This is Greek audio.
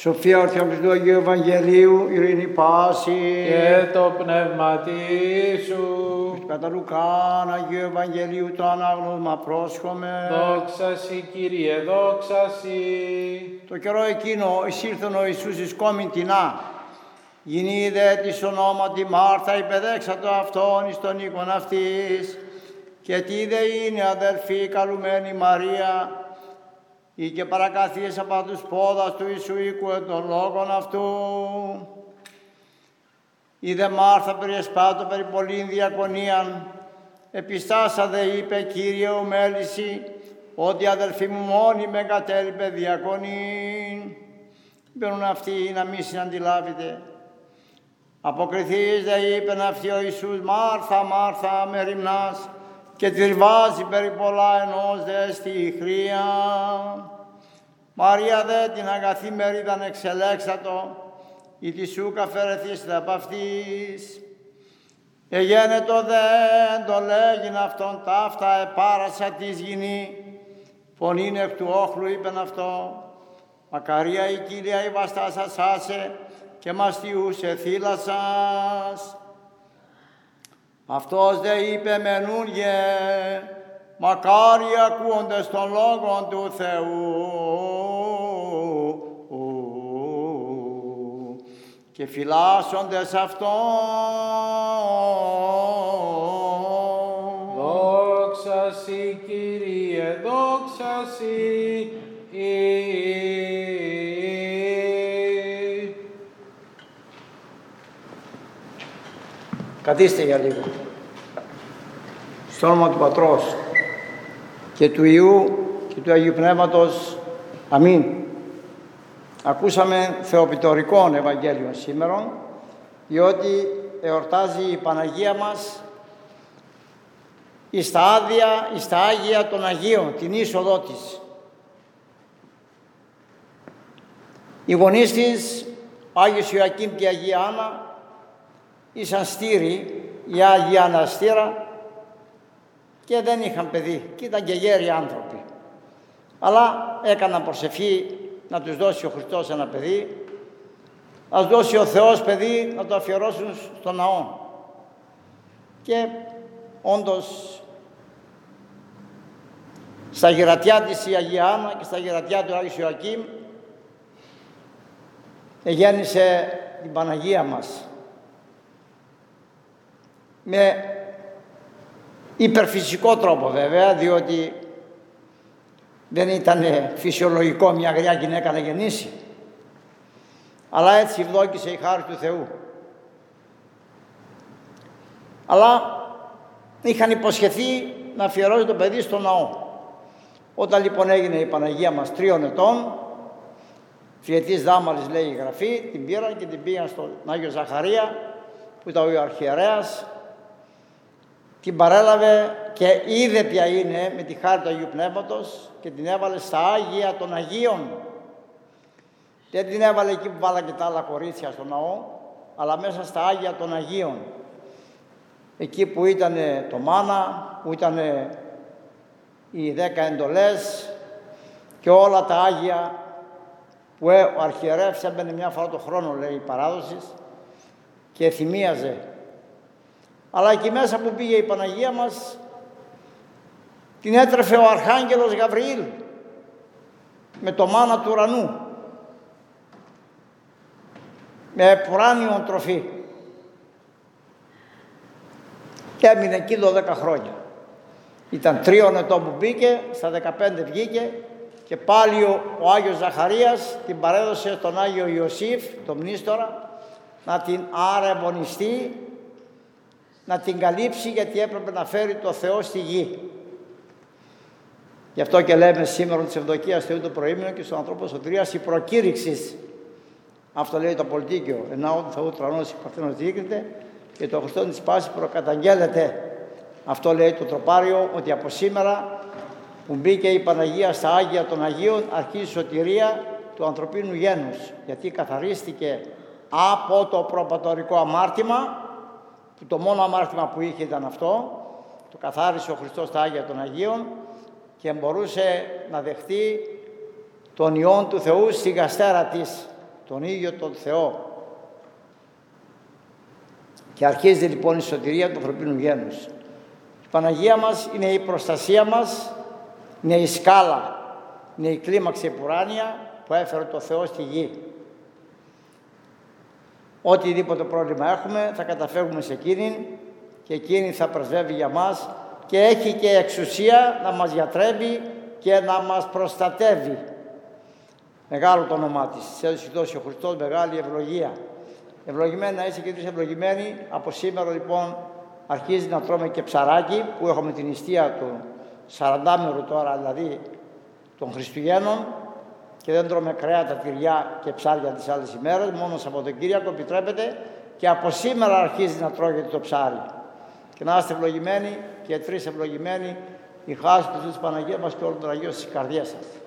Σοφία ορθιόψη του Αγίου Ευαγγελίου, ειρήνη πάση. Και το πνεύμα σου. Κατά Λουκάν Αγίου Ευαγγελίου το ανάγνωσμα πρόσχομαι. Δόξα σοι, Κύριε, δόξα σοι. Το καιρό εκείνο εισήλθον ο Ιησούς εις κόμην τεινά. Γινήδε της ονόματι Μάρθα υπεδέξατο αυτόν εις τον οίκον αυτής. Και τι δε είναι αδελφή καλουμένη Μαρία, ή και παρακαθίες από τους πόδας του Ιησού οίκου εν των λόγων αυτού. Είδε Μάρθα περιεσπάτω περί πολλήν διακονίαν, επιστάσα δε είπε, Κύριε ο μέληση, ότι αδελφή μου μόνη με κατέλειπε διακονήν. Μπαίνουν αυτοί να μη συναντιλάβετε. Αποκριθείς δε είπεν αυτή ο Ιησούς, Μάρθα, Μάρθα, με ρημνάς, και τριβάζει περί πολλά ενός δε στη χρία. Μαρία δε την αγαθή μερίδαν εξελέξατο, η τη σούκα φερεθείστε απ' αυτής. Εγένετο δε το λέγειν αυτόν ταύτα επάρασα της γηνή, φωνήν εκ του όχλου είπεν αυτό. Μακαρία η Κύρια η βαστάσα σάσε και μαστιούσε θύλασας. Αυτός δε είπε μενούνγε, μακάρι ακούοντες των λόγων του Θεού και φυλάσσοντες αυτόν. Δόξα σοι, Κύριε, δόξα σοι. Καθίστε για λίγο. Στο όνομα του Πατρός και του Υιού και του Αγίου Πνεύματος. Αμήν. Ακούσαμε θεοπιτορικών Ευαγγέλιων σήμερα, διότι εορτάζει η Παναγία μας εις τα Άγια των Αγίων, την είσοδό της. Οι γονείς της, ο Άγιος Ιωακήμ και η Αγία Άννα, ήσαν στήροι, η Άγια Άννα στήρα, και δεν είχαν παιδί και ήταν και γέροι άνθρωποι. Αλλά έκαναν προσευχή να τους δώσει ο Χριστός ένα παιδί, να τους δώσει ο Θεός παιδί να το αφιερώσουν στο ναό. Και όντως στα γερατιά της η Αγία Άννα και στα γερατιά του Άγιος Ιωακήμ γέννησε την Παναγία μας με υπερφυσικό τρόπο βέβαια, διότι δεν ήταν φυσιολογικό μια αγριά γυναίκα να γεννήσει, αλλά έτσι ευδόκησε η χάρη του Θεού. Αλλά είχαν υποσχεθεί να αφιερώσει το παιδί στο ναό. Όταν λοιπόν έγινε η Παναγία μας 3 ετών, φιετής δάμαρης λέει η Γραφή, την πήραν και την πήγαν στον Άγιο Ζαχαρία που ήταν ο αρχιερέας, την παρέλαβε και είδε ποια είναι με τη χάρη του Αγίου Πνεύματος και την έβαλε στα Άγια των Αγίων. Δεν την έβαλε εκεί που βάλα και τα άλλα κορίτσια στο ναό, αλλά μέσα στα Άγια των Αγίων. Εκεί που ήταν το μάνα, που ήταν οι 10 εντολές και όλα τα Άγια που ο αρχιερεύς έμπαινε μια φορά το χρόνο, λέει η παράδοση, και θυμίαζε. Αλλά εκεί μέσα που πήγε η Παναγία μας, την έτρεφε ο Αρχάγγελος Γαβριήλ με το μάνα του ουρανού, με ουράνιον τροφή. Και έμεινε εκεί 12 χρόνια. Ήταν 3 ετών που μπήκε, στα 15 βγήκε και πάλι ο Άγιος Ζαχαρίας την παρέδωσε στον Άγιο Ιωσήφ, τον μνήστορα, να την αρεμονιστεί, να την καλύψει, γιατί έπρεπε να φέρει το Θεό στη γη. Γι' αυτό και λέμε σήμερα της Ευδοκίας Θεού το προήμενο και στον ανθρώπο σωτηρίας η προκήρυξης. Αυτό λέει το πολιτίκιο. Ενά του Θεού τρανός η Παρθένος διοίκηται και το Χριστό της πάσης προκαταγγέλλεται. Αυτό λέει το τροπάριο, ότι από σήμερα που μπήκε η Παναγία στα Άγια των Αγίων αρχίζει η σωτηρία του ανθρωπίνου γένους. Γιατί καθαρίστηκε από το προπατορικό αμάρτημα, που το μόνο αμάρτημα που είχε ήταν αυτό, το καθάρισε ο Χριστός στα Άγια των Αγίων και μπορούσε να δεχτεί τον Υιόν του Θεού στη γαστέρα της. τον ίδιο τον Θεό. Και αρχίζει λοιπόν η σωτηρία του ανθρωπίνου γένους. Η Παναγία μας είναι η προστασία μας, είναι η σκάλα, είναι η κλίμαξη επουράνια που έφερε το Θεό στη γη. Οτιδήποτε πρόβλημα έχουμε θα καταφεύγουμε σε εκείνην και εκείνη θα πρεσβεύει για μας και έχει και εξουσία να μας γιατρεύει και να μας προστατεύει. Μεγάλο το όνομά της. Της έδωσε δώσει ο Χριστός μεγάλη ευλογία. Ευλογημένοι να είστε και εσείς ευλογημένοι. Από σήμερα λοιπόν αρχίζει να τρώμε και ψαράκι που έχουμε την νηστεία του 40μέρου τώρα, δηλαδή των Χριστουγέννων, και δεν τρώμε κρέατα, τυριά και ψάρια τις άλλες ημέρες, μόνο Σαββατοκύριακο επιτρέπεται και από σήμερα αρχίζει να τρώγεται το ψάρι. Και να είστε ευλογημένοι και τρεις ευλογημένοι, η χάρη του Θεού της Παναγίας μας και όλων των Αγίων στις καρδιές σας.